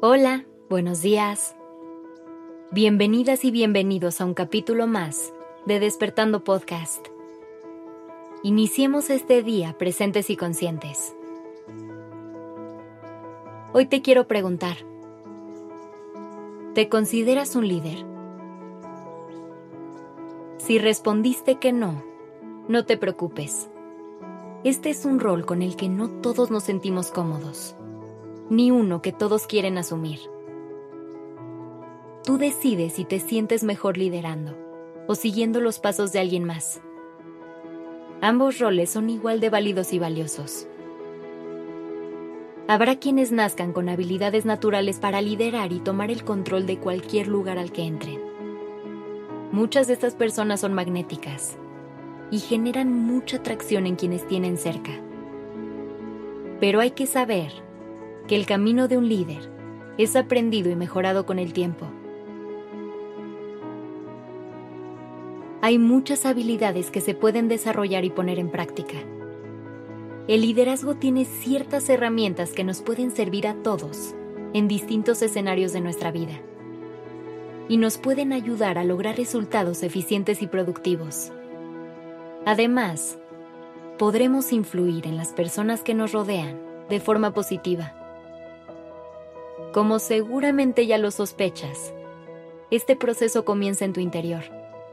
Hola, buenos días. Bienvenidas y bienvenidos a un capítulo más de Despertando Podcast. Iniciemos este día presentes y conscientes. Hoy te quiero preguntar, ¿te consideras un líder? Si respondiste que no, no te preocupes. Este es un rol con el que no todos nos sentimos cómodos, ni uno que todos quieren asumir. Tú decides si te sientes mejor liderando o siguiendo los pasos de alguien más. Ambos roles son igual de válidos y valiosos. Habrá quienes nazcan con habilidades naturales para liderar y tomar el control de cualquier lugar al que entren. Muchas de estas personas son magnéticas y generan mucha atracción en quienes tienen cerca. Pero hay que saber que el camino de un líder es aprendido y mejorado con el tiempo. Hay muchas habilidades que se pueden desarrollar y poner en práctica. El liderazgo tiene ciertas herramientas que nos pueden servir a todos en distintos escenarios de nuestra vida y nos pueden ayudar a lograr resultados eficientes y productivos. Además, podremos influir en las personas que nos rodean de forma positiva. Como seguramente ya lo sospechas, este proceso comienza en tu interior.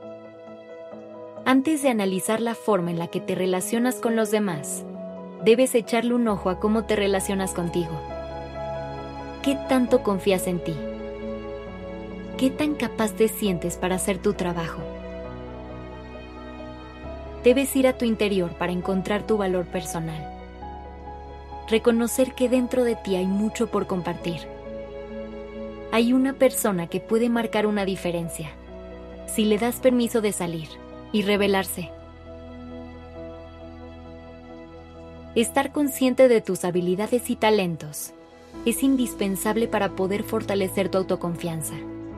Antes de analizar la forma en la que te relacionas con los demás, debes echarle un ojo a cómo te relacionas contigo. ¿Qué tanto confías en ti? ¿Qué tan capaz te sientes para hacer tu trabajo? Debes ir a tu interior para encontrar tu valor personal. Reconocer que dentro de ti hay mucho por compartir. Hay una persona que puede marcar una diferencia si le das permiso de salir y revelarse. Estar consciente de tus habilidades y talentos es indispensable para poder fortalecer tu autoconfianza.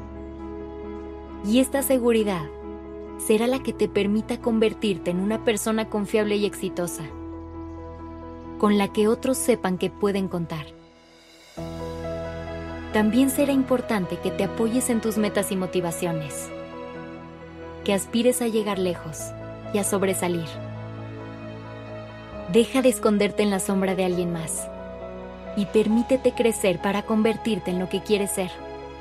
Y esta seguridad será la que te permita convertirte en una persona confiable y exitosa, con la que otros sepan que pueden contar. También será importante que te apoyes en tus metas y motivaciones, que aspires a llegar lejos y a sobresalir. Deja de esconderte en la sombra de alguien más y permítete crecer para convertirte en lo que quieres ser.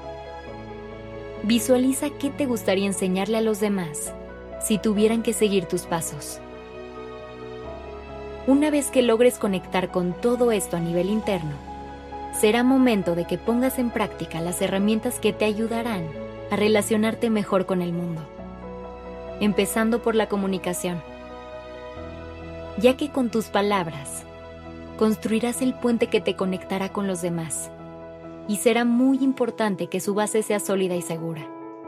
Visualiza qué te gustaría enseñarle a los demás si tuvieran que seguir tus pasos. Una vez que logres conectar con todo esto a nivel interno, será momento de que pongas en práctica las herramientas que te ayudarán a relacionarte mejor con el mundo, empezando por la comunicación, ya que con tus palabras construirás el puente que te conectará con los demás y será muy importante que su base sea sólida y segura.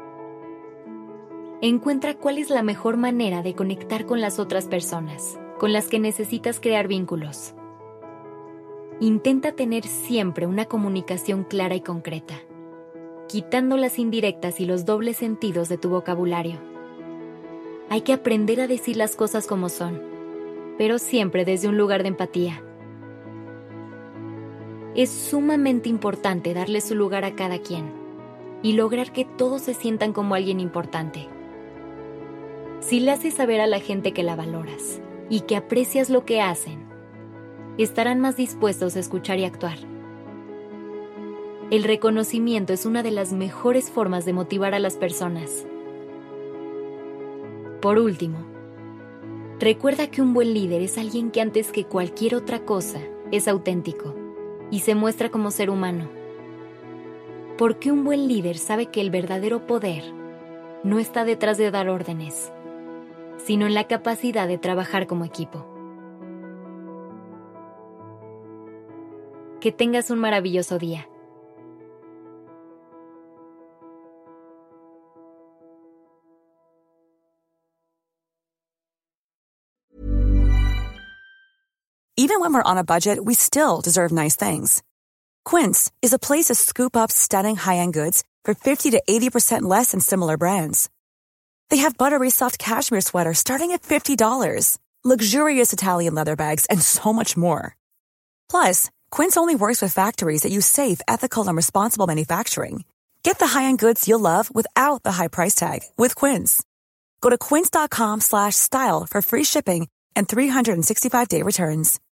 Encuentra cuál es la mejor manera de conectar con las otras personas con las que necesitas crear vínculos. Intenta tener siempre una comunicación clara y concreta, quitando las indirectas y los dobles sentidos de tu vocabulario. Hay que aprender a decir las cosas como son, pero siempre desde un lugar de empatía. Es sumamente importante darle su lugar a cada quien y lograr que todos se sientan como alguien importante. Si le haces saber a la gente que la valoras y que aprecias lo que hacen, estarán más dispuestos a escuchar y actuar. El reconocimiento es una de las mejores formas de motivar a las personas. Por último, recuerda que un buen líder es alguien que antes que cualquier otra cosa es auténtico y se muestra como ser humano. Porque un buen líder sabe que el verdadero poder no está detrás de dar órdenes, sino en la capacidad de trabajar como equipo. Que tengas un maravilloso día. Even when we're on a budget, we still deserve nice things. Quince is a place to scoop up stunning high-end goods for 50 to 80% less than similar brands. They have buttery soft cashmere sweaters starting at $50, luxurious Italian leather bags, and so much more. Plus, Quince only works with factories that use safe, ethical, and responsible manufacturing. Get the high-end goods you'll love without the high price tag with Quince. Go to quince.com/style for free shipping and 365-day returns.